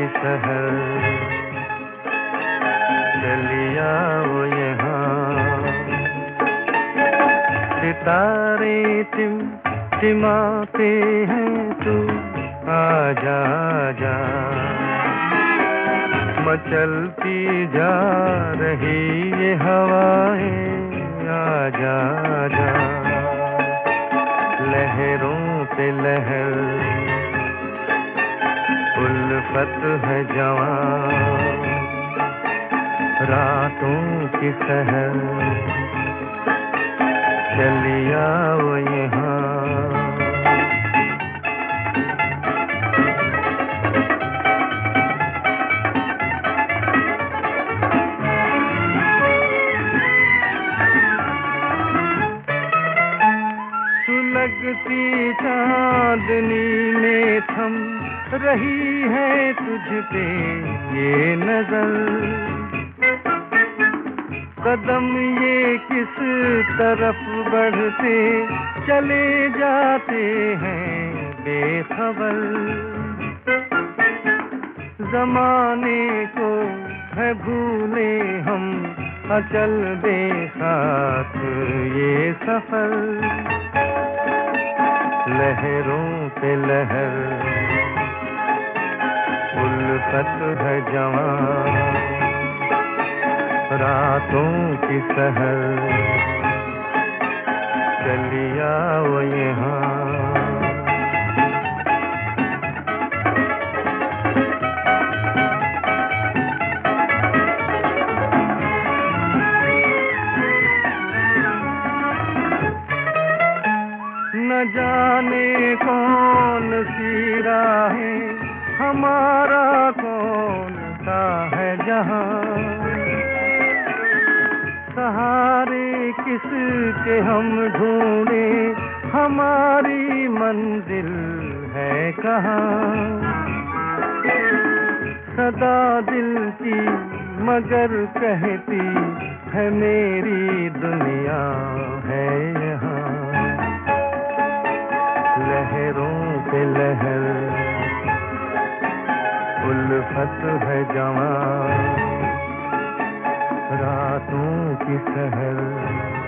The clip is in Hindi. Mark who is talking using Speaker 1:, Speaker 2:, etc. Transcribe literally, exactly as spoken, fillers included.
Speaker 1: सहर चली आओ यहाँ। सितारे टिम टिमाते हैं, तू आजा आजा। मचलती जा रही ये हवाएं, आजा आजा। लहरों पे लहर, उल्फत है जवां, रातों की सहर चली आओ यहाँ। सुलगती चांदनी में थम रही है तुझ पे ये नजर। कदम ये किस तरफ बढ़ते चले जाते हैं बेखबर। जमाने को है भूले हम, अचल दे साथ ये सफर। लहरों पे लहर, उल्फत है जवां, रातों की सहर चली आओ यहाँ। न जाने कौन सी राहें, हमारा कौन सा है जहां। सहारे किसके हम ढूंढे, हमारी मंजिल है कहाँ। सदा दिल की मगर कहती है मेरी दुनिया है यहाँ। लहरों पे लहर, उल्फत है जवां, रातों की सहर